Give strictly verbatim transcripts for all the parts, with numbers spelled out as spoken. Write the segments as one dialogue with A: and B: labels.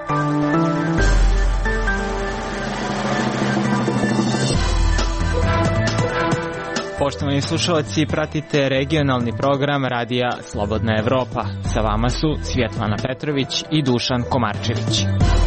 A: Poštovani slušalci, pratite regionalni program Radija Slobodna Evropa. Sa vama su Svjetlana Petrović i Dušan Komarčević.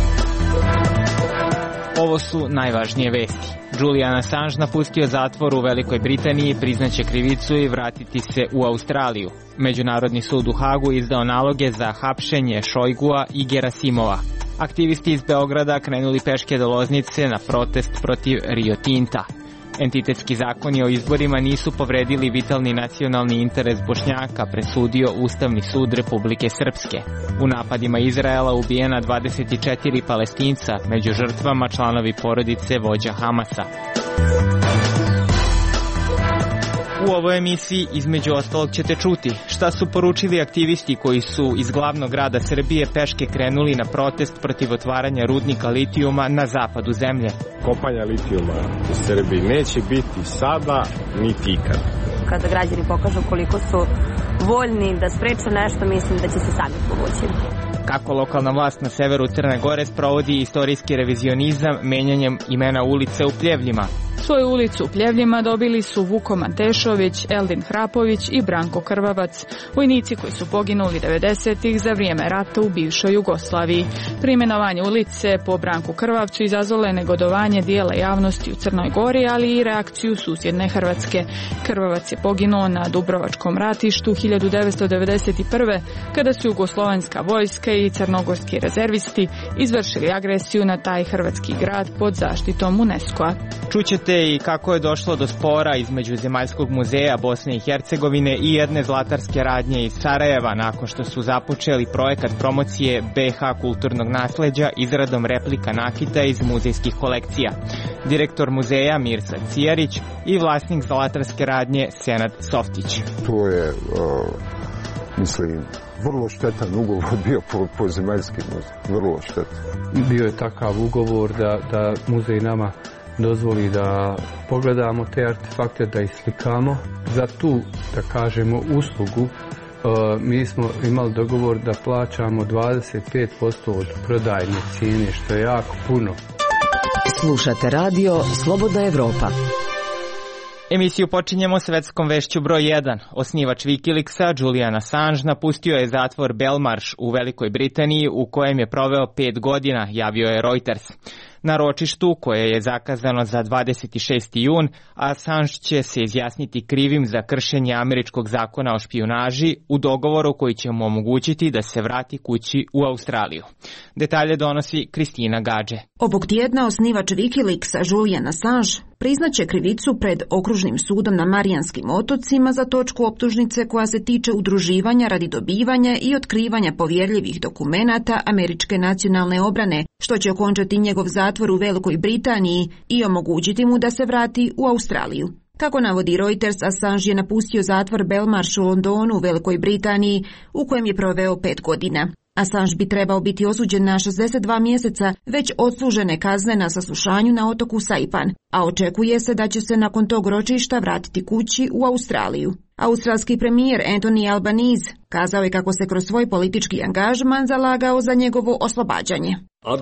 A: Ovo su najvažnije vesti. Julian Assange napustio zatvor u Velikoj Britaniji, priznaće krivicu i vratiti se u Australiju. Međunarodni sud u Hagu izdao naloge za hapšenje Šojgua i Gerasimova. Aktivisti iz Beograda krenuli peške do Loznice na protest protiv Rio Tinta. Entitetski zakoni o izborima nisu povredili vitalni nacionalni interes Bošnjaka, presudio Ustavni sud Republike Srpske. U napadima Izraela ubijena dvadeset četiri Palestinca, među žrtvama članovi porodice vođa Hamasa. U ovoj emisiji između ostalog ćete čuti šta su poručili aktivisti koji su iz glavnog grada Srbije peške krenuli na protest protiv otvaranja rudnika litijuma na zapadu zemlje.
B: Kopanja litijuma u Srbiji neće biti sada niti ikad.
C: Kada građani pokažu koliko su voljni da spreče nešto, mislim da će se sami povući.
A: Kako lokalna vlast na severu Crne Gore sprovodi istorijski revizionizam menjanjem imena ulice u Pljevljima.
D: Svoju ulicu u Pljevljima dobili su Vuko Mantešović, Eldin Hrapović i Branko Krvavac, vojnici koji su poginuli devedesetih za vrijeme rata u bivšoj Jugoslaviji. Preimenovanje ulice po Branku Krvavcu izazvalo je negodovanje dijela javnosti u Crnoj Gori, ali i reakciju susjedne Hrvatske. Krvavac je poginuo na Dubrovačkom ratištu hiljadu devetsto devedeset prve. kada su jugoslovanska vojska i crnogorski rezervisti izvršili agresiju na taj hrvatski grad pod zaštitom UNESCO-a.
A: Čućete i kako je došlo do spora između Zemaljskog muzeja Bosne i Hercegovine i jedne zlatarske radnje iz Sarajeva nakon što su započeli projekat promocije be ha kulturnog nasleđa izradom replika nakita iz muzejskih kolekcija. Direktor muzeja Mirza Cijarić i vlasnik zlatarske radnje Senad Softić.
E: To je, uh, mislim, vrlo štetan ugovor bio po, po Zemaljskim muzej. Vrlo štetan.
F: Bio je takav ugovor da, da muzej nama dozvoli da pogledamo te artefakte, da ih slikamo. Za tu, da kažemo, uslugu uh, mi smo imali dogovor da plaćamo dvadeset pet posto od prodajne cijene, što je jako puno.
G: Slušate radio Slobodna Evropa.
A: Emisiju počinjemo svetskom vešću broj jedan. Osnivač Wikileaksa, Julian Assange, napustio je zatvor Belmarsh u Velikoj Britaniji u kojem je proveo pet godina, javio je Reuters. Na ročištu, koje je zakazano za dvadeset šesti jun, Assange će se izjasniti krivim za kršenje američkog zakona o špijunaži u dogovoru koji će mu omogućiti da se vrati kući u Australiju. Detalje donosi Kristina Gađe.
H: Ovog tjedna osnivač Wikileaksa Julian Assange priznaće krivicu pred okružnim sudom na Marijanskim otocima za točku optužnice koja se tiče udruživanja radi dobivanja i otkrivanja povjerljivih dokumenata američke nacionalne obrane, što će okončati njegov zatvor u Velikoj Britaniji i omogućiti mu da se vrati u Australiju. Kako navodi Reuters, Assange je napustio zatvor Belmarsh u Londonu u Velikoj Britaniji, u kojem je proveo pet godina. Assange bi trebao biti osuđen na šezdeset dva mjeseca već odslužene kazne na saslušanju na otoku Saipan, a očekuje se da će se nakon tog ročišta vratiti kući u Australiju. Australski premijer Anthony Albanese kazao je kako se kroz svoj politički angažman zalagao za njegovo oslobađanje.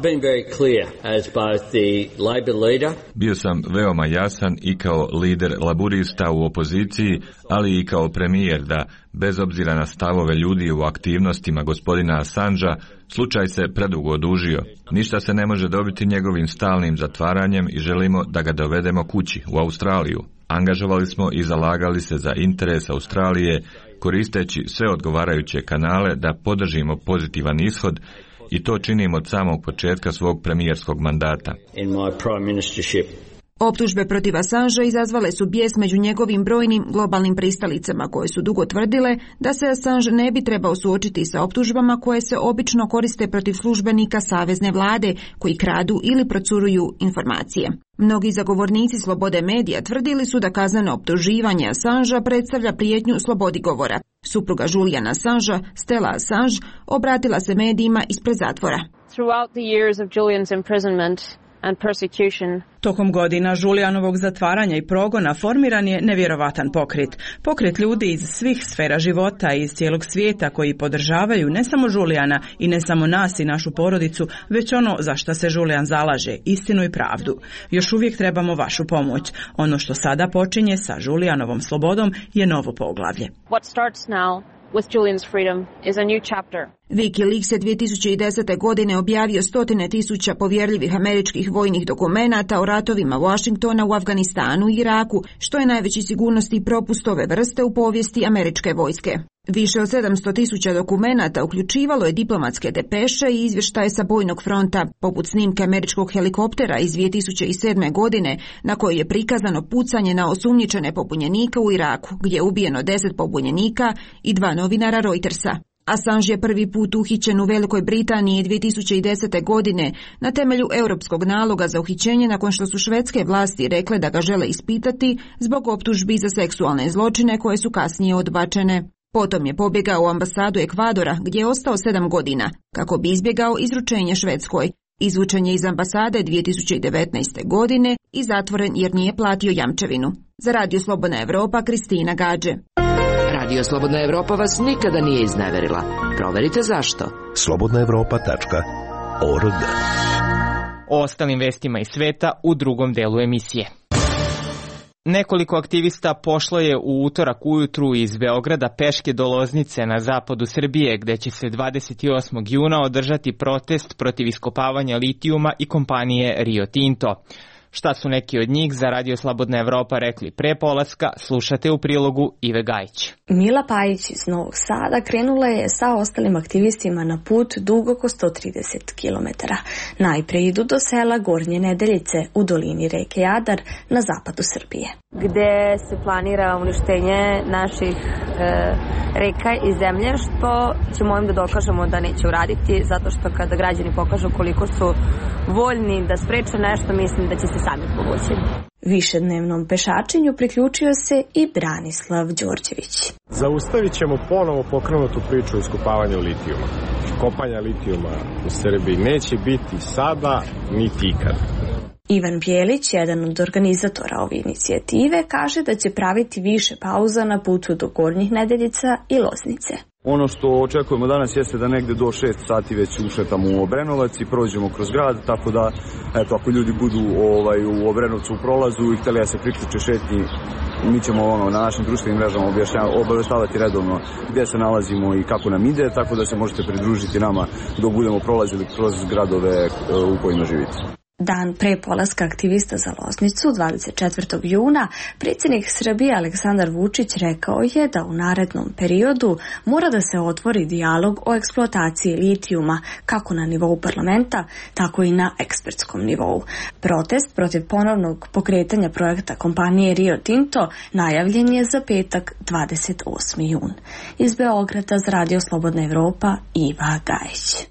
I: Bio sam veoma jasan i kao lider laburista u opoziciji, ali i kao premijer da, bez obzira na stavove ljudi u aktivnostima gospodina Assangea, slučaj se predugo odužio. Ništa se ne može dobiti njegovim stalnim zatvaranjem i želimo da ga dovedemo kući, u Australiju. Angažovali smo i zalagali se za interes Australije, koristeći sve odgovarajuće kanale da podržimo pozitivan ishod, i to činimo od samog početka svog premijerskog mandata.
H: Optužbe protiv Assangea izazvale su bijes među njegovim brojnim globalnim pristalicama koje su dugo tvrdile da se Assange ne bi trebao suočiti sa optužbama koje se obično koriste protiv službenika savezne vlade koji kradu ili procuruju informacije. Mnogi zagovornici slobode medija tvrdili su da kazneno optuživanje Assangea predstavlja prijetnju slobodi govora. Supruga Juliana Assangea, Stella Assange, obratila se medijima ispred zatvora.
J: Throughout the years of Julian's imprisonment, and persecution.
K: Tokom godina Julianovog zatvaranja i progona formiran je nevjerovatan pokret. Pokret ljudi iz svih sfera života i iz cijelog svijeta koji podržavaju ne samo Juliana i ne samo nas i našu porodicu, već ono za šta se Julian zalaže, istinu i pravdu. Još uvijek trebamo vašu pomoć. Ono što sada počinje sa Julianovom slobodom je novo poglavlje.
J: What starts now with Julian's freedom is a new chapter.
H: Wikileaks je dvije tisuće desete. godine objavio stotine tisuća povjerljivih američkih vojnih dokumenata o ratovima Washingtona u Afganistanu i Iraku, što je najveći sigurnosni propust ove vrste u povijesti američke vojske. Više od sedamsto tisuća dokumenata uključivalo je diplomatske depeše i izvještaje sa bojnog fronta, poput snimke američkog helikoptera iz dvije tisuće sedme. godine, na kojoj je prikazano pucanje na osumnjičene pobunjenike u Iraku, gdje je ubijeno deset pobunjenika i dva novinara Reutersa. Assange je prvi put uhićen u Velikoj Britaniji dvije tisuće desete. godine na temelju europskog naloga za uhićenje nakon što su švedske vlasti rekle da ga žele ispitati zbog optužbi za seksualne zločine koje su kasnije odbačene. Potom je pobjegao u ambasadu Ekvadora gdje je ostao sedam godina kako bi izbjegao izručenje Švedskoj. Izvučen je iz ambasade dvije tisuće devetnaeste. godine i zatvoren jer nije platio jamčevinu. Za Radio Slobodna Evropa, Kristina Gađe.
G: Radio Slobodna Evropa vas nikada nije izneverila. Proverite zašto.
L: slobodna evropa tačka org.
A: O ostalim vestima iz sveta u drugom delu emisije. Nekoliko aktivista pošlo je u utorak ujutru iz Beograda peške do Loznice na zapadu Srbije, gde će se dvadeset osmog juna održati protest protiv iskopavanja litijuma i kompanije Rio Tinto. Šta su neki od njih za Radio Slobodna Evropa rekli pre polaska, slušate u prilogu Ive Gajić.
M: Mila Pajić iz Novog Sada krenula je sa ostalim aktivistima na put dug oko sto trideset kilometara. Najpre idu do sela Gornje Nedeljice u dolini reke Jadar na zapadu Srbije.
C: Gde se planira uništenje naših e, reka i zemlje, što ćemo ovim da dokažemo da neće uraditi, zato što kada građani pokažu koliko su voljni da spreče nešto, mislim da će se sami povući.
M: Višednevnom pešačenju priključio se i Branislav Đorđević.
B: Zaustavit ćemo ponovo pokrenutu priču o iskopavanju litijuma. Kopanja litijuma u Srbiji neće biti sada niti ikad.
M: Ivan Bjelić, jedan od organizatora ove inicijative, kaže da će praviti više pauza na putu do Gornjih Nedeljica i Loznice.
N: Ono što očekujemo danas jeste da negde do šest sati već ušetamo u Obrenovac i prođemo kroz grad, tako da eto, ako ljudi budu ovaj, u Obrenovcu u prolazu i hteli da se priključe šetnji, mi ćemo ono, na našim društvenim mrežama obavještavati redovno gdje se nalazimo i kako nam ide, tako da se možete pridružiti nama dok budemo prolazili kroz gradove u kojima živite.
M: Dan pre polaska aktivista za Loznicu, dvadeset četvrtog juna, predsjednik Srbije Aleksandar Vučić rekao je da u narednom periodu mora da se otvori dijalog o eksploataciji litijuma, kako na nivou parlamenta, tako i na ekspertskom nivou. Protest protiv ponovnog pokretanja projekta kompanije Rio Tinto najavljen je za petak dvadeset osmi jun. Iz Beograda za Radio Slobodna Evropa, Iva Gajić.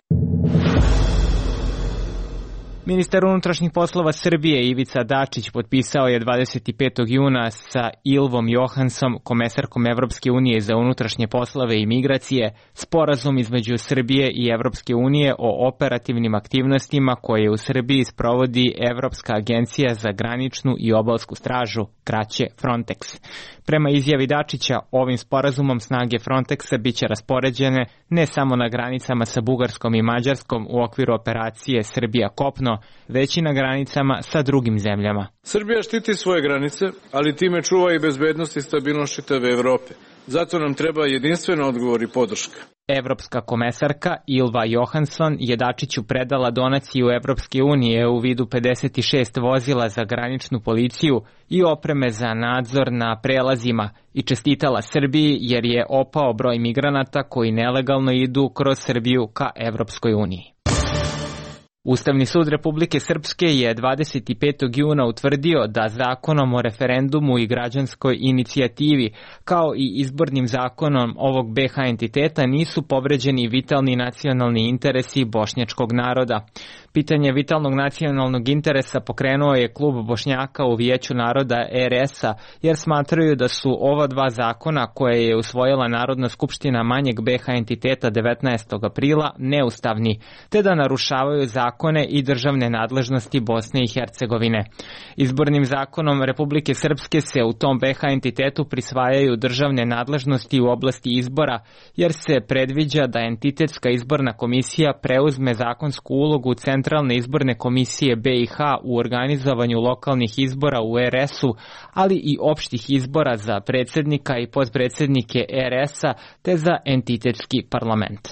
A: Ministar unutrašnjih poslova Srbije Ivica Dačić potpisao je dvadeset petog juna sa Ylvom Johansson, komesarkom Evropske unije za unutrašnje poslove i migracije, sporazum između Srbije i Evropske unije o operativnim aktivnostima koje u Srbiji sprovodi Evropska agencija za graničnu i obalsku stražu, kraće Frontex. Prema izjavi Dačića, ovim sporazumom snage Frontexa biće raspoređene ne samo na granicama sa Bugarskom i Mađarskom u okviru operacije Srbija kopno, već i na granicama sa drugim zemljama.
O: Srbija štiti svoje granice, ali time čuva i bezbednost i stabilnost čitave Evrope. Zato nam treba jedinstven odgovor i podrška.
A: Evropska komesarka Ylva Johansson je Dačiću predala donaciju Evropske unije u vidu pedeset šest vozila za graničnu policiju i opreme za nadzor na prelazima i čestitala Srbiji jer je opao broj migranata koji nelegalno idu kroz Srbiju ka Evropskoj uniji. Ustavni sud Republike Srpske je dvadeset petog juna utvrdio da zakonom o referendumu i građanskoj inicijativi, kao i izbornim zakonom ovog be ha entiteta, nisu povređeni vitalni nacionalni interesi bošnjačkog naroda. Pitanje vitalnog nacionalnog interesa pokrenuo je klub Bošnjaka u Vijeću naroda R S-a, jer smatraju da su ova dva zakona koje je usvojila Narodna skupština manjeg B H entiteta devetnaestog aprila neustavni, te da narušavaju zakone i državne nadležnosti Bosne i Hercegovine. Izbornim zakonom Republike Srpske se u tom B H entitetu prisvajaju državne nadležnosti u oblasti izbora, jer se predviđa da entitetska izborna komisija preuzme zakonsku ulogu Centralne izborne komisije B i H u organizovanju lokalnih izbora u R S-u, ali i opštih izbora za predsjednika i potpredsjednike R S-a te za entitetski parlament.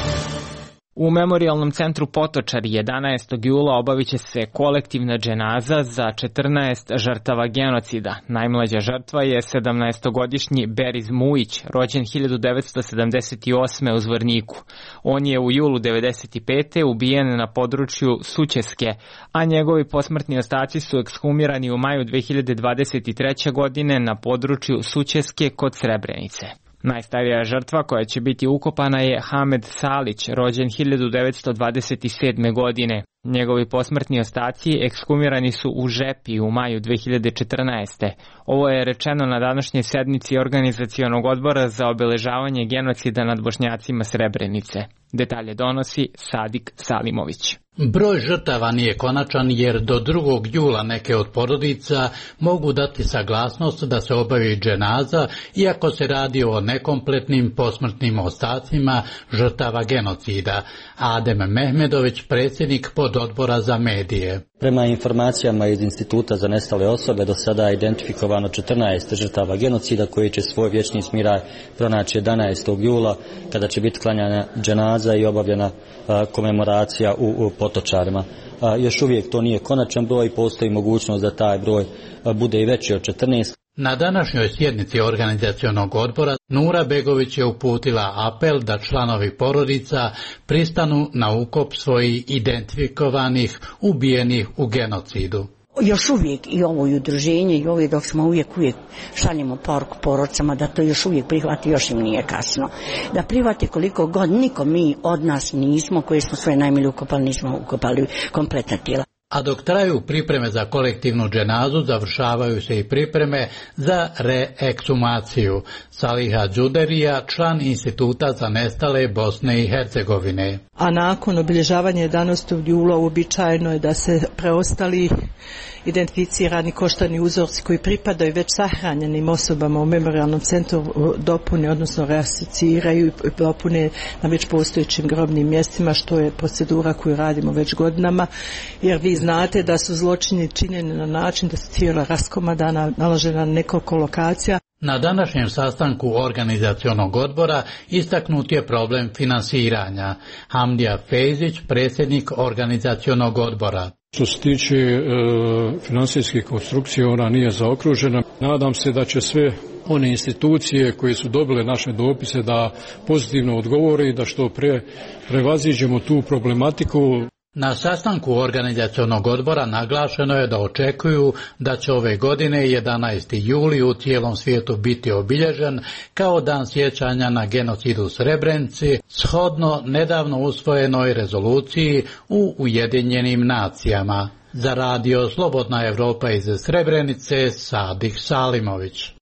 A: U Memorijalnom centru Potočari jedanaestog jula obavit će se kolektivna dženaza za četrnaest žrtava genocida. Najmlađa žrtva je sedamnaestogodišnji Beriz Mujić, rođen hiljadu devetsto sedamdeset osme u Zvorniku. On je u julu devedeset pete ubijen na području Sućeske, a njegovi posmrtni ostaci su ekshumirani u maju dve hiljade dvadeset treće. godine na području Sućeske kod Srebrenice. Najstarija žrtva koja će biti ukopana je Hamed Salić, rođen hiljadu devetsto dvadeset sedme. godine. Njegovi posmrtni ostaci ekshumirani su u Žepi u maju dve hiljade četrnaeste. Ovo je rečeno na današnjoj sednici Organizacionog odbora za obeležavanje genocida nad Bošnjacima Srebrenice. Detalje donosi Sadik Salimović.
P: Broj žrtava nije konačan jer do drugog jula neke od porodica mogu dati saglasnost da se obavi dženaza, iako se radi o nekompletnim posmrtnim ostacima žrtava genocida. Adem Mehmedović, predsjednik pododbora za medije.
Q: Prema informacijama iz Instituta za nestale osobe do sada je identifikovano četrnaest žrtava genocida koji će svoj vječni smiraj pronaći jedanaestog jula kada će biti klanjana dženaza i obavljena a, komemoracija u, u Potočarima. A, još uvijek to nije konačan broj, postoji mogućnost da taj broj a, bude i veći od četrnaest.
P: Na današnjoj sjednici organizacionog odbora Nura Begović je uputila apel da članovi porodica pristanu na ukop svojih identifikovanih ubijenih u genocidu.
R: Još uvijek i ovo i udruženje i ovo dok smo uvijek uvijek šaljemo poruku porodicama da to još uvijek prihvati, još im nije kasno. Da prihvati koliko god, niko mi od nas nismo koji smo svoje najmilije ukopali, nismo ukopali kompletna tijela.
P: A dok traju pripreme za kolektivnu dženazu, završavaju se i pripreme za reekshumaciju. Saliha Đuderija, član Instituta za nestale Bosne i Hercegovine.
S: A nakon obilježavanja jedanaestog jula uobičajeno je da se preostali identificirani koštani uzorci koji pripadaju već sahranjenim osobama u Memorijalnom centru dopune, odnosno reasociraju i dopune na već postojećim grobnim mjestima, što je procedura koju radimo već godinama, jer vi znate da su zločini činjeni na način da su tijela raskomadana, naložena na nekoliko lokacija.
P: Na današnjem sastanku organizacionog odbora istaknut je problem finansiranja. Hamdija Fejzić, predsjednik organizacionog odbora.
T: Što se tiče e, financijske konstrukcije, ona nije zaokružena. Nadam se da će sve one institucije koje su dobile naše dopise da pozitivno odgovore i da što pre prevaziđemo tu problematiku.
P: Na sastanku organizacionog odbora naglašeno je da očekuju da će ove godine jedanaesti juli u cijelom svijetu biti obilježen kao dan sjećanja na genocid u Srebrenici, shodno nedavno usvojenoj rezoluciji u Ujedinjenim nacijama. Za radio Slobodna Evropa iz Srebrenice, Sadik Salimović.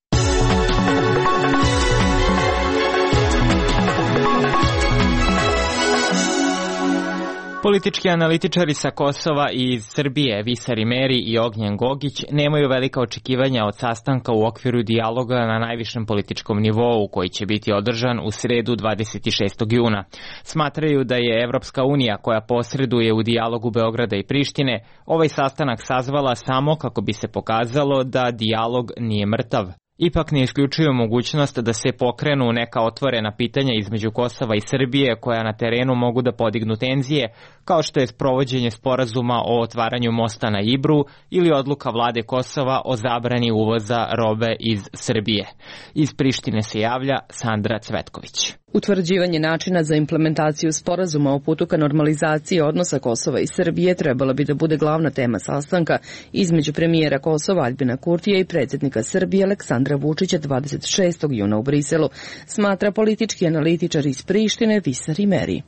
A: Politički analitičari sa Kosova i iz Srbije, Visar Imeri i Ognjen Gogić, nemaju velika očekivanja od sastanka u okviru dijaloga na najvišem političkom nivou koji će biti održan u sredu dvadeset šestog juna. Smatraju da je Evropska unija, koja posreduje u dijalogu Beograda i Prištine, ovaj sastanak sazvala samo kako bi se pokazalo da dijalog nije mrtav. Ipak ne isključuju mogućnost da se pokrenu neka otvorena pitanja između Kosova i Srbije koja na terenu mogu da podignu tenzije, kao što je sprovođenje sporazuma o otvaranju mosta na Ibru ili odluka vlade Kosova o zabrani uvoza robe iz Srbije. Iz Prištine se javlja Sandra Cvetković.
U: Utvrđivanje načina za implementaciju sporazuma o putu ka normalizaciji odnosa Kosova i Srbije trebala bi da bude glavna tema sastanka između premijera Kosova Aljbina Kurtija i predsjednika Srbije Aleksandra Vučića dvadeset šestog juna u Briselu, smatra politički analitičar iz Prištine Visar Imeri.
V: Dva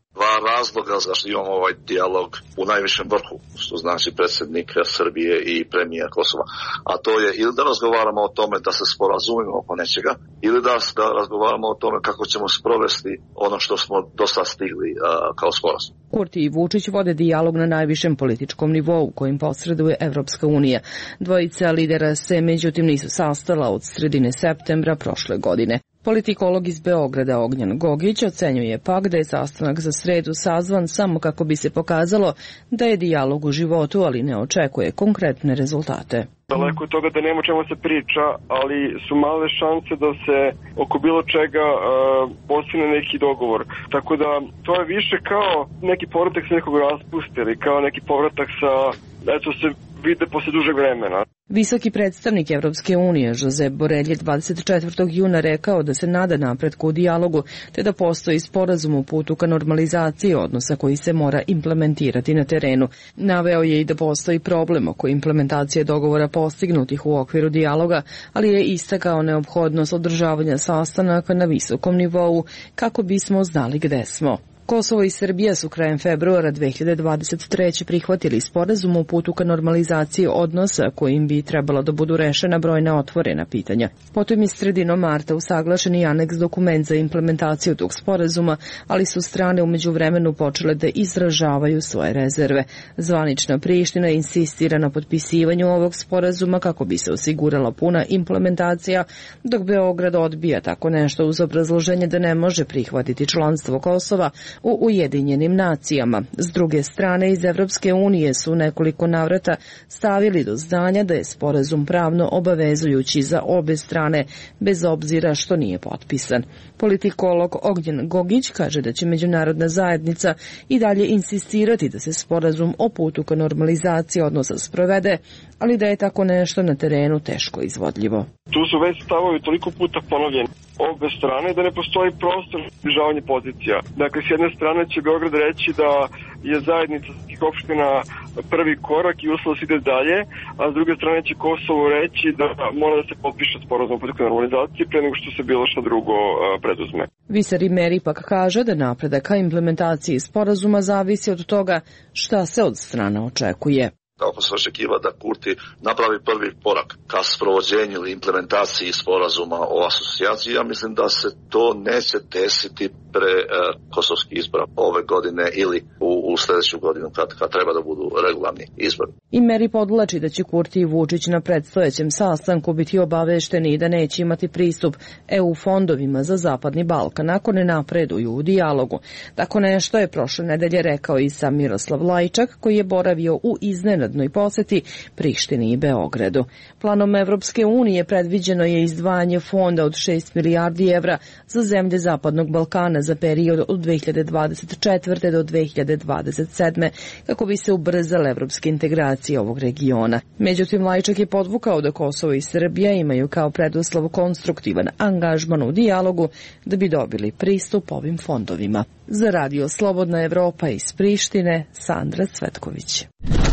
D: razloga zašto imamo ovaj dijalog u najvišem vrhu, što znači predsjednik Srbije i premijer Kosova. A to je ili da razgovaramo o tome da se sporazumimo oko nečega, ili da, da razgovaramo o tome kako ćemo sprovesti ono što smo do sad stigli a, kao sporazum.
U: Kurti i Vučić vode dijalog na najvišem političkom nivou kojim posreduje Evropska unija. Dvojica lidera se međutim nisu sastala od sredine septembra prošle godine. Politikolog iz Beograda Ognjan Gogić ocenjuje pak da je sastanak za sredu sazvan samo kako bi se pokazalo da je dijalog u životu, ali ne očekuje konkretne rezultate.
V: Daleko od toga da nema o čemu se priča, ali su male šanse da se oko bilo čega uh, postigne neki dogovor. Tako da to je više kao neki povratak sa nekog raspusta ili kao neki povratak sa, eto se vide posle dužeg vremena.
U: Visoki predstavnik Evropske unije Josep Borrell je dvadeset četvrtog juna rekao da se nada napretku u dijalogu, te da postoji sporazum u putu ka normalizaciji odnosa koji se mora implementirati na terenu. Naveo je i da postoji problem oko implementacije dogovora postignutih u okviru dijaloga, ali je istakao neophodnost održavanja sastanaka na visokom nivou kako bismo znali gde smo. Kosovo i Srbija su krajem februara dve hiljade dvadeset treće prihvatili sporazum u putu ka normalizaciji odnosa kojim bi trebalo da budu rešena brojna otvorena pitanja. Potom je sredinom marta usaglašen i aneks dokument za implementaciju tog sporazuma, ali su strane u međuvremenu počele da izražavaju svoje rezerve. Zvanična Priština insistira na potpisivanju ovog sporazuma kako bi se osigurala puna implementacija, dok Beograd odbija tako nešto uz obrazloženje da ne može prihvatiti članstvo Kosova u Ujedinjenim nacijama. S druge strane, iz Evropske unije su nekoliko navrata stavili do znanja da je sporazum pravno obavezujući za obe strane, bez obzira što nije potpisan. Politikolog Ognjen Gogić kaže da će međunarodna zajednica i dalje insistirati da se sporazum o putu ka normalizaciji odnosa sprovede, ali da je tako nešto na terenu teško izvodljivo.
V: Tu su već stavovi toliko puta ponovljeni obe strane da ne postoji prostor za zbližavanje pozicija. Dakle, s jedne strane će Beograd reći da je zajednica svih opština prvi korak i uslov se ide dalje, a s druge strane će Kosovo reći da mora da se potpiše sporazum o putu ka normalizaciji pre nego što se bilo što drugo preduzme.
U: Visar Imeri pak kaže da napredak ka implementaciji sporazuma zavisi od toga šta se od strana očekuje.
D: Kako se očekiva da Kurti napravi prvi korak ka sprovođenju ili implementaciji sporazuma o asocijaciji, ja mislim da se to neće desiti pre e, kosovskih izbora ove godine ili u, u sljedeću godinu kad, kad treba da budu regularni izbori.
U: I Meri podlači da će Kurti i Vučić na predstojećem sastanku biti obavešteni da neće imati pristup E U fondovima za Zapadni Balkan ako ne napreduju u dijalogu. Tako nešto je prošle nedelje rekao i sam Miroslav Lajčak, koji je boravio u iznenadnoj poseti Prištini i Beogradu. Planom Evropske unije predviđeno je izdvajanje fonda od šest milijardi evra za zemlje Zapadnog Balkana za period od dve hiljade dvadeset četvrte do dve hiljade dvadeset sedme kako bi se ubrzale evropske integracije ovog regiona. Međutim, Lajčak je podvukao da Kosovo i Srbija imaju kao preduslov konstruktivan angažman u dijalogu da bi dobili pristup ovim fondovima. Za Radio Slobodna Evropa iz Prištine, Sandra Cvetković.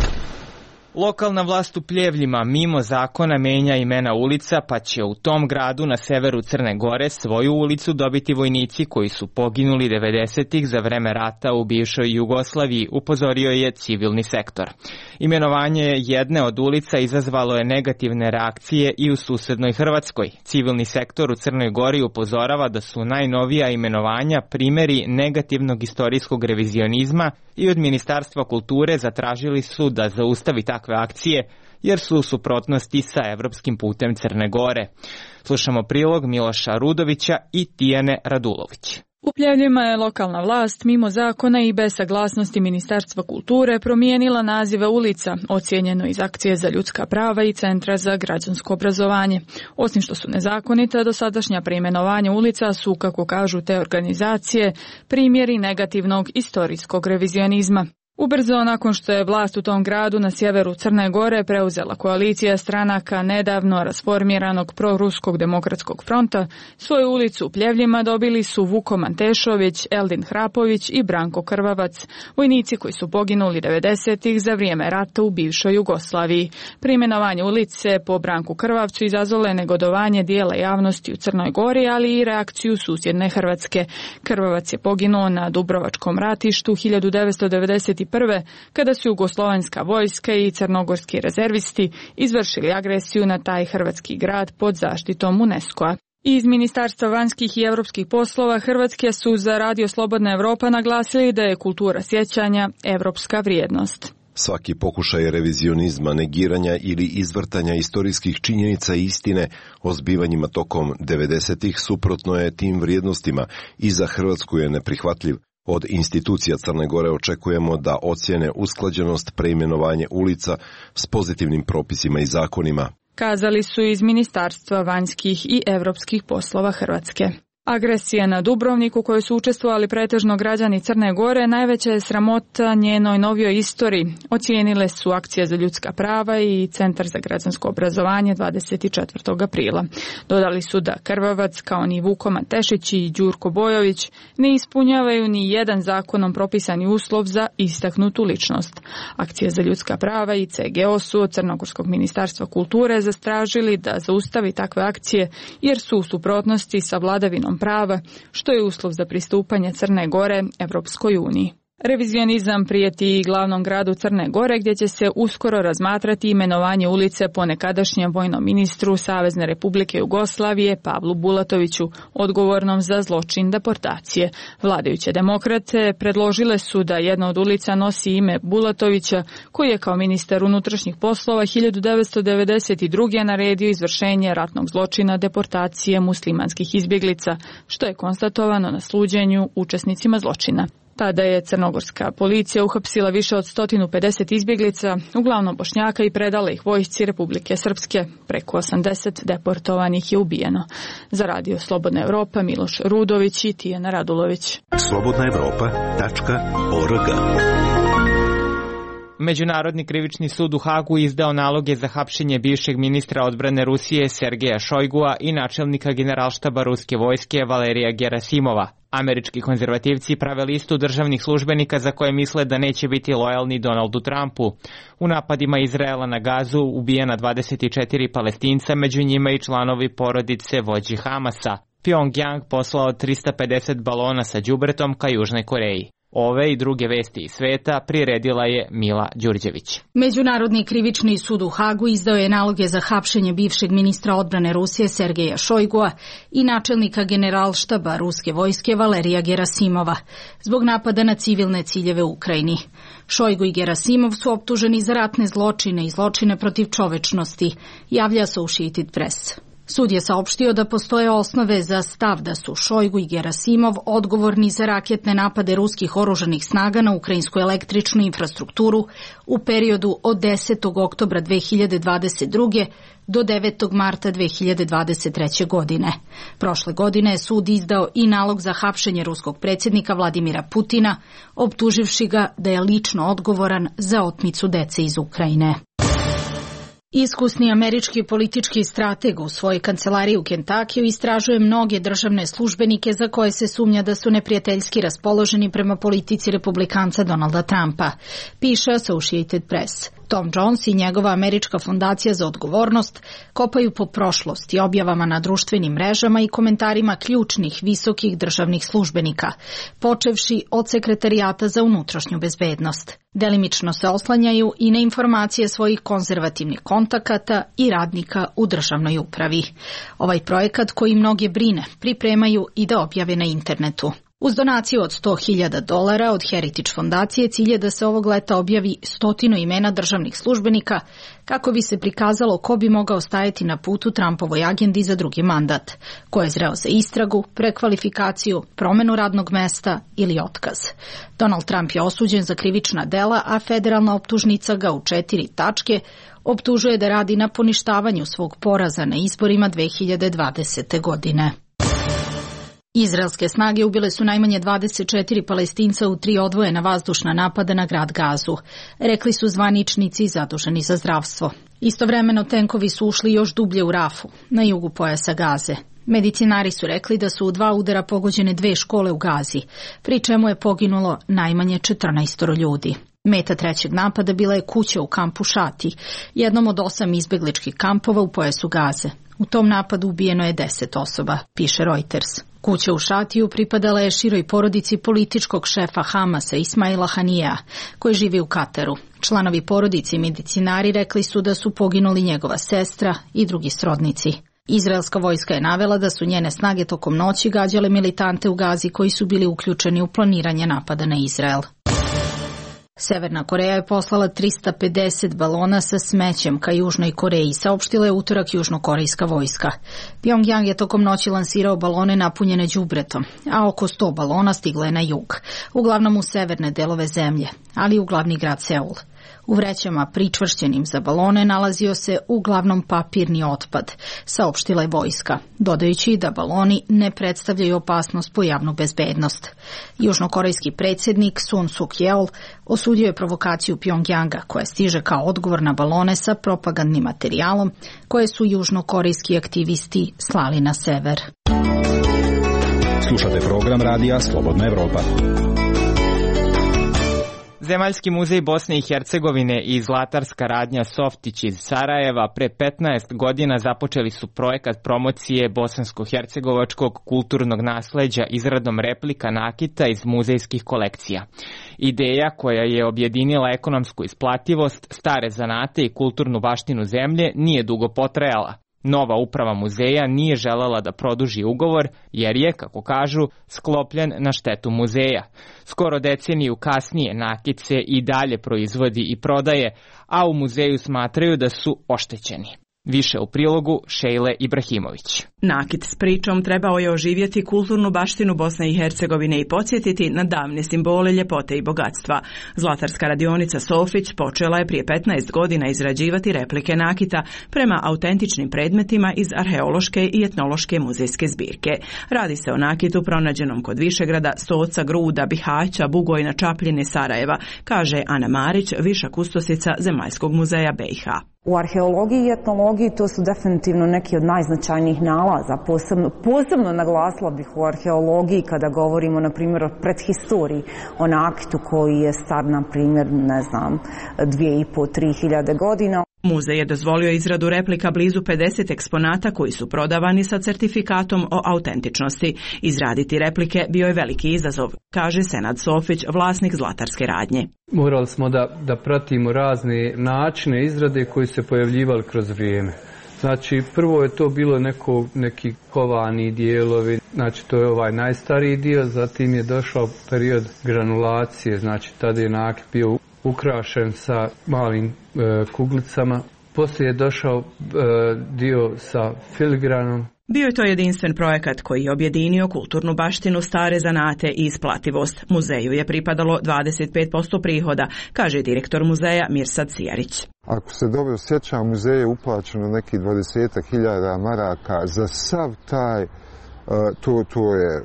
A: Lokalna vlast u Pljevljima mimo zakona menja imena ulica, pa će u tom gradu na severu Crne Gore svoju ulicu dobiti vojnici koji su poginuli devedesetih za vreme rata u bivšoj Jugoslaviji, upozorio je civilni sektor. Imenovanje jedne od ulica izazvalo je negativne reakcije i u susednoj Hrvatskoj. Civilni sektor u Crnoj Gori upozorava da su najnovija imenovanja primeri negativnog istorijskog revizionizma i od Ministarstva kulture zatražili su da zaustavi takve akcije jer su u suprotnosti sa evropskim putem Crne Gore. Slušamo prilog Miloša Rudovića i Tijane Radulović.
W: U Pljevljima je lokalna vlast mimo zakona i bez saglasnosti Ministarstva kulture promijenila nazive ulica, ocijenjeno iz Akcije za ljudska prava i Centra za građansko obrazovanje. Osim što su nezakonita, dosadašnja preimenovanja ulica su, kako kažu te organizacije, primjeri negativnog istorijskog revizionizma. Ubrzo nakon što je vlast u tom gradu na sjeveru Crne Gore preuzela koalicija stranaka nedavno rasformiranog proruskog demokratskog fronta, svoju ulicu u Pljevljima dobili su Vuko Mantešović, Eldin Hrapović i Branko Krvavac, vojnici koji su poginuli devedesetih za vrijeme rata u bivšoj Jugoslaviji. Preimenovanje ulice po Branku Krvavcu izazvalo je negodovanje dijela javnosti u Crnoj Gori, ali i reakciju susjedne Hrvatske. Krvavac je poginuo na Dubrovačkom ratištu hiljadu devetsto devedeset prve kada su jugoslovanska vojska i crnogorski rezervisti izvršili agresiju na taj hrvatski grad pod zaštitom UNESCO-a. Iz Ministarstva vanjskih i europskih poslova Hrvatske su za Radio Slobodna Evropa naglasili da je kultura sjećanja evropska vrijednost.
L: Svaki pokušaj revizionizma, negiranja ili izvrtanja istorijskih činjenica i istine o zbivanjima tokom devedesetih suprotno je tim vrijednostima i za Hrvatsku je neprihvatljiv. Od institucija Crne Gore očekujemo da ocjene usklađenost preimenovanje ulica s pozitivnim propisima i zakonima,
W: kazali su iz Ministarstva vanjskih i europskih poslova Hrvatske. Agresija na Dubrovnik u kojoj su učestvovali pretežno građani Crne Gore najveća je sramota njenoj novijoj istoriji, ocijenile su Akcija za ljudska prava i Centar za građansko obrazovanje dvadeset četvrtog aprila. Dodali su da Krvavac, kao ni Vuko Mantešić i Đurko Bojović, ne ispunjavaju ni jedan zakonom propisani uslov za istaknutu ličnost. Akcija za ljudska prava i C G O su od Crnogorskog ministarstva kulture zastražili da zaustavi takve akcije jer su u suprotnosti sa vladavinom prava, što je uslov za pristupanje Crne Gore Evropskoj uniji. Revizionizam prijeti i glavnom gradu Crne Gore, gdje će se uskoro razmatrati imenovanje ulice po nekadašnjem vojnom ministru Savezne Republike Jugoslavije Pavlu Bulatoviću, odgovornom za zločin deportacije. Vladajuće demokrate predložile su da jedna od ulica nosi ime Bulatovića, koji je kao ministar unutrašnjih poslova hiljadu devetsto devedeset druge naredio izvršenje ratnog zločina deportacije muslimanskih izbjeglica, što je konstatovano na suđenju učesnicima zločina. Tada je crnogorska policija uhapsila više od sto pedeset izbjeglica, uglavnom Bošnjaka, i predala ih vojsci Republike Srpske. Preko osamdeset deportovanih je ubijeno. Za Radio Slobodna Evropa Miloš Rudović i Tijana Radulović.
L: slobodna evropa tačka org.
A: Međunarodni krivični sud u Hagu izdao naloge za hapšenje bivšeg ministra odbrane Rusije Sergeja Šojgua i načelnika generalštaba ruske vojske Valerija Gerasimova. Američki konzervativci prave listu državnih službenika za koje misle da neće biti lojalni Donaldu Trumpu. U napadima Izraela na Gazu ubijena dvadeset četiri Palestinca, među njima i članovi porodice vođi Hamasa. Pyongyang poslao trista pedeset balona sa đubretom ka Južnoj Koreji. Ove i druge vesti iz sveta priredila je Mila Đurđević.
E: Međunarodni krivični sud u Hagu izdao je naloge za hapšenje bivšeg ministra odbrane Rusije Sergeja Šojgua i načelnika generalštaba ruske vojske Valerija Gerasimova zbog napada na civilne ciljeve u Ukrajini. Šojgu i Gerasimov su optuženi za ratne zločine i zločine protiv čovečnosti, javlja Associated Press. Sud je saopštio da postoje osnove za stav da su Šojgu i Gerasimov odgovorni za raketne napade ruskih oružanih snaga na ukrajinsku električnu infrastrukturu u periodu od desetog oktobra dve hiljade dvadeset druge do devetog marta dve hiljade dvadeset treće. godine. Prošle godine je sud izdao i nalog za hapšenje ruskog predsjednika Vladimira Putina, optuživši ga da je lično odgovoran za otmicu dece iz Ukrajine. Iskusni američki politički strateg u svojoj kancelariji u Kentakiju istražuje mnoge državne službenike za koje se sumnja da su neprijateljski raspoloženi prema politici republikanca Donalda Trumpa, piše Associated Press. Tom Jones i njegova američka fondacija za odgovornost kopaju po prošlosti, objavama na društvenim mrežama i komentarima ključnih visokih državnih službenika, počevši od sekretarijata za unutrašnju bezbednost. Delimično se oslanjaju i na informacije svojih konzervativnih kontakata i radnika u državnoj upravi. Ovaj projekat, koji mnoge brine, pripremaju i da objave na internetu. Uz donaciju od sto hiljada dolara od Heritage fondacije cilj je da se ovog leta objavi stotinu imena državnih službenika kako bi se prikazalo ko bi mogao stajati na putu Trumpovoj agendi za drugi mandat, ko je zreo za istragu, prekvalifikaciju, promenu radnog mesta ili otkaz. Donald Trump je osuđen za krivična dela, a federalna optužnica ga u četiri tačke optužuje da radi na poništavanju svog poraza na izborima dve hiljade dvadesete. godine. Izraelske snage ubile su najmanje dvadeset četiri Palestinca u tri odvojena vazdušna napada na grad Gazu, rekli su zvaničnici zaduženi za zdravstvo. Istovremeno tenkovi su ušli još dublje u Rafu, na jugu pojasa Gaze. Medicinari su rekli da su u dva udara pogođene dve škole u Gazi, pri čemu je poginulo najmanje četrnaest ljudi. Meta trećeg napada bila je kuća u kampu Šati, jednom od osam izbegličkih kampova u pojasu Gaze. U tom napadu ubijeno je deset osoba, piše Reuters. Kuća u Šatiju pripadala je široj porodici političkog šefa Hamasa Ismaila Hanija, koji živi u Kataru. Članovi porodice i medicinari rekli su da su poginuli njegova sestra i drugi srodnici. Izraelska vojska je navela da su njene snage tokom noći gađale militante u Gazi koji su bili uključeni u planiranje napada na Izrael. Severna Koreja je poslala trista pedeset balona sa smećem ka Južnoj Koreji, saopštila je utorak južnokorejska vojska. Pjongjang je tokom noći lansirao balone napunjene đubretom, a oko sto balona stiglo je na jug, uglavnom u severne delove zemlje, ali i u glavni grad Seul. U vrećama pričvršćenim za balone nalazio se uglavnom papirni otpad, saopštila je vojska, dodajući da baloni ne predstavljaju opasnost po javnu bezbednost. Južnokorejski predsjednik Sun Suk-yeol osudio je provokaciju Pjongjanga koja stiže kao odgovor na balone sa propagandnim materijalom koje su južnokorejski aktivisti slali na sever.
F: Slušate program radija Slobodna Evropa.
A: Zemaljski muzej Bosne i Hercegovine i zlatarska radnja Softić iz Sarajeva pre petnaest godina započeli su projekat promocije bosansko-hercegovačkog kulturnog nasleđa izradom replika nakita iz muzejskih kolekcija. Ideja koja je objedinila ekonomsku isplativost, stare zanate i kulturnu baštinu zemlje nije dugo potrajala. Nova uprava muzeja nije želela da produži ugovor jer je, kako kažu, sklopljen na štetu muzeja. Skoro deceniju kasnije nakit se i dalje proizvodi i prodaje, a u muzeju smatraju da su oštećeni. Više u prilogu Šejle Ibrahimović.
I: Nakit s pričom trebao je oživjeti kulturnu baštinu Bosne i Hercegovine i podsjetiti na davne simbole ljepote i bogatstva. Zlatarska radionica Sofić počela je prije petnaest godina izrađivati replike nakita prema autentičnim predmetima iz arheološke i etnološke muzejske zbirke. Radi se o nakitu pronađenom kod Višegrada, Stoca, Gruda, Bihaća, Bugojna, Čapljine, Sarajeva, kaže Ana Marić, viša kustosica Zemaljskog muzeja B i H.
K: U arheologiji i etnologiji to su definitivno neki od najznačajnijih nalaza. Posebno, posebno naglasila bih u arheologiji kada govorimo, na primjer, o prethistoriji, o nakitu koji je star, na primjer, ne znam, dvije i po, tri hiljade godina.
I: Muzej je dozvolio izradu replika blizu pedeset eksponata koji su prodavani sa certifikatom o autentičnosti. Izraditi replike bio je veliki izazov, kaže Senad Sofić, vlasnik zlatarske radnje.
X: Morali smo da, da pratimo razne načine izrade koji se pojavljivali kroz vrijeme. Znači, prvo je to bilo neko, neki kovani dijelovi, znači to je ovaj najstariji dio, zatim je došao period granulacije, znači tada je nakit bio ukrašen sa malim e, kuglicama. Poslije je došao e, dio sa filigranom.
I: Bio je to jedinstven projekat koji je objedinio kulturnu baštinu, stare zanate i isplativost. Muzeju je pripadalo dvadeset pet posto prihoda, kaže direktor muzeja Mirsad Sijarić.
Y: Ako se dobro sjećam, muzeju je uplaćeno neki dvadeset hiljada maraka za sav taj, to, to je,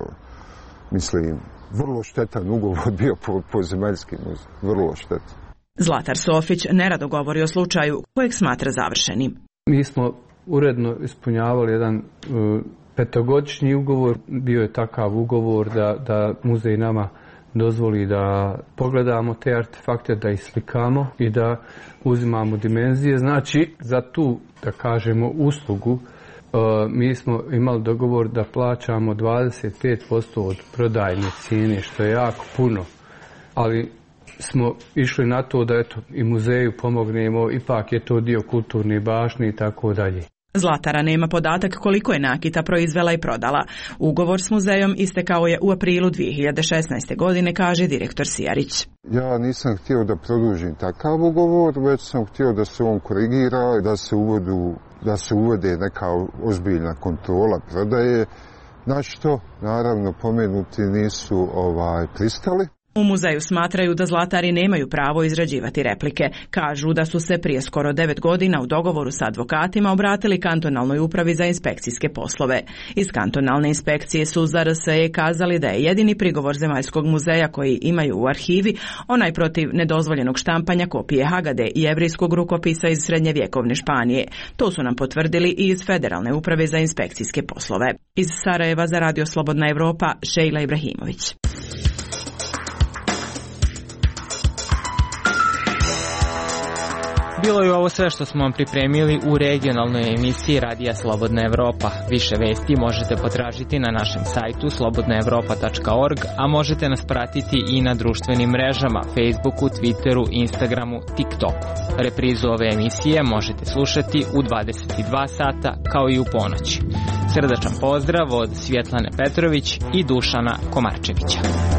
Y: mislim, vrlo štetan ugovor bio po, po Zemaljski muzej, vrlo štetan.
I: Zlatar Sofić nerado govori o slučaju kojeg smatra završenim.
X: Mi smo uredno ispunjavali jedan uh, petogodišnji ugovor. Bio je takav ugovor da, da muzej nama dozvoli da pogledamo te artefakte, da ih slikamo i da uzimamo dimenzije. Znači, za tu, da kažemo, uslugu uh, mi smo imali dogovor da plaćamo dvadeset pet posto od prodajne cijene, što je jako puno. Ali smo išli na to da eto, i muzeju pomognemo, ipak je to dio kulturne baštine i tako dalje.
I: Zlatara nema podatak koliko je nakita proizvela i prodala. Ugovor s muzejom istekao je u aprilu dvije hiljade šesnaeste. godine, kaže direktor Sijarić.
Y: Ja nisam htio da produžim takav ugovor, već sam htio da se on korigira, da se, uvodu, da se uvede neka ozbiljna kontrola prodaje, na što naravno pomenuti nisu ovaj, pristali.
I: U muzeju smatraju da zlatari nemaju pravo izrađivati replike. Kažu da su se prije skoro devet godina u dogovoru sa advokatima obratili kantonalnoj upravi za inspekcijske poslove. Iz kantonalne inspekcije su za R S E kazali da je jedini prigovor Zemaljskog muzeja koji imaju u arhivi onaj protiv nedozvoljenog štampanja kopije Hagade i jevrijskog rukopisa iz srednjevjekovne Španije. To su nam potvrdili i iz Federalne uprave za inspekcijske poslove. Iz Sarajeva za Radio Slobodna Evropa, Šejla Ibrahimović.
A: Bilo je ovo sve što smo vam pripremili u regionalnoj emisiji Radija Slobodna Evropa. Više vesti možete potražiti na našem sajtu slobodna evropa tačka org, a možete nas pratiti i na društvenim mrežama Facebooku, Twitteru, Instagramu, TikToku. Reprizu ove emisije možete slušati u dvadeset dva sata kao i u ponoć. Srdačan pozdrav od Svjetlane Petrović i Dušana Komarčevića.